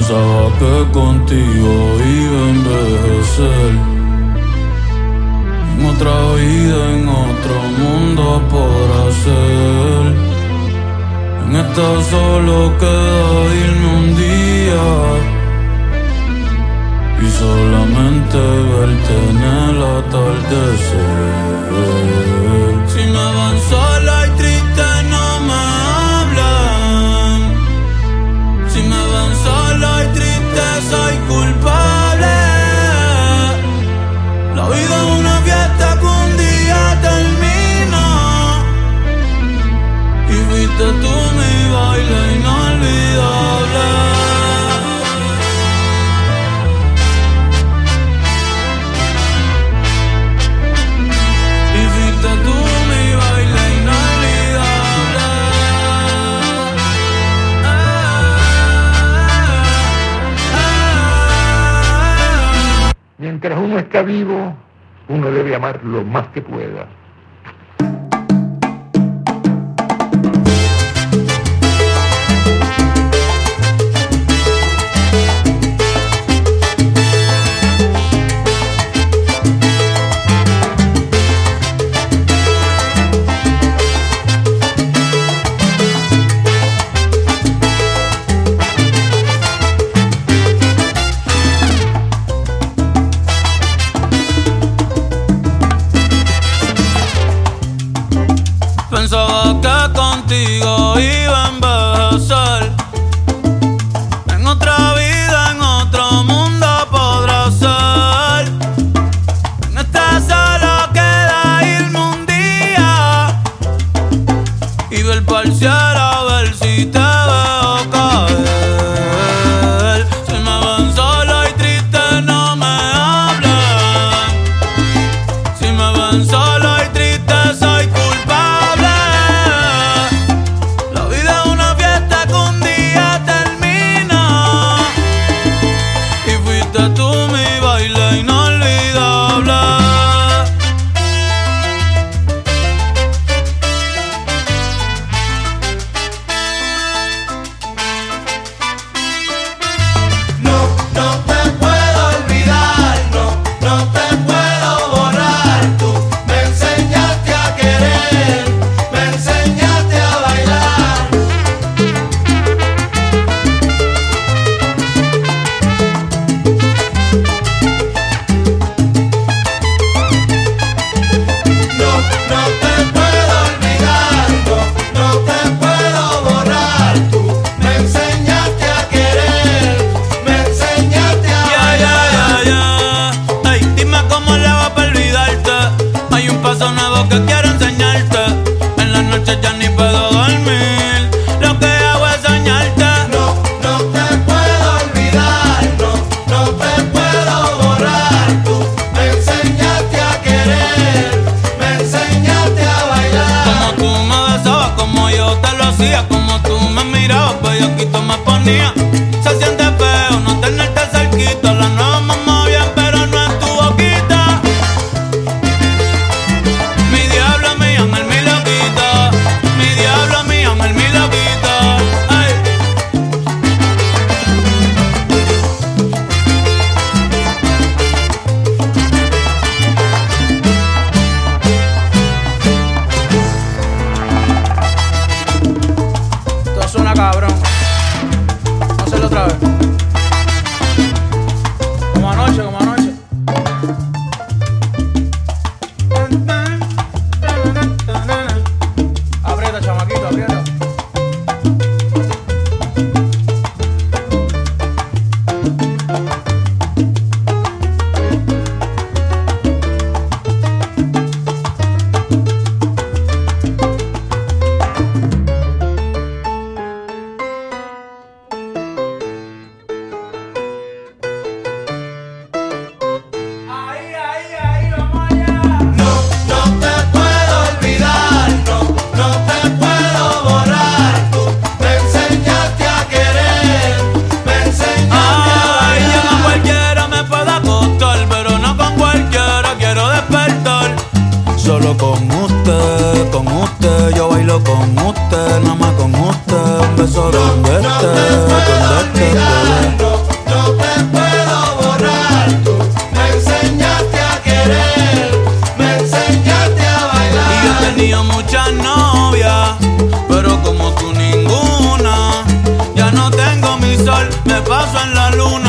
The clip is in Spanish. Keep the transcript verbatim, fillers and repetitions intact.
Pensaba que contigo iba a envejecer. En otra vida, en otro mundo por hacer. En esta solo queda irme un día y solamente verte en el atardecer. Si me van sola y triste no me hablan. Si me ven sola y triste soy culpable. La vida es una fiesta que un día termina y fuiste tú mi baile inolvidable. Y fuiste tú mi baile inolvidable. Mientras uno está vivo, uno debe amar lo más que pueda. Pensaba que contigo iba a envejecer. En otra vida, en otro mundo podrá ser. En esta solo queda irme un día y ver pa'l cielo a ver si te veo caer. Si me ven solo y triste no me hablan. Si me ven solo y triste soy culpable. La vida es una fiesta que un día termina y fuiste tú mi baile inolvidable. No, no te puedo olvidar, no, no te puedo borrar. Tú me enseñaste a querer, me enseñaste a bailar. No, no te puedo olvidar, no, no te puedo borrar. Tú me enseñaste a querer, me enseñaste a Ya, ya, bailar. ya, ya. Ey, dime cómo le va para olvidarte. Hay un paso nuevo que quiero enseñarte. En las noches ya ni puedo dormir. Lo que hago es soñarte. No, no te puedo olvidar, no, no te puedo borrar. Tú me enseñaste a querer, me enseñaste a bailar. Como tú me besabas, como yo te lo hacía. Como tú me mirabas, bellaquito me ponía. Se siente feo no tenerte cerquita. La nueva mamá bien, pero no en tu boquita. Mi diablo, mi ángel, mi loquita. Mi diablo, mi ángel, mi loquita. Ay. Esto suena cabrón. Vamos a hacerlo otra vez. Como anoche, como anoche. Aprieta, chamaquito, aprieta. paso en la luna.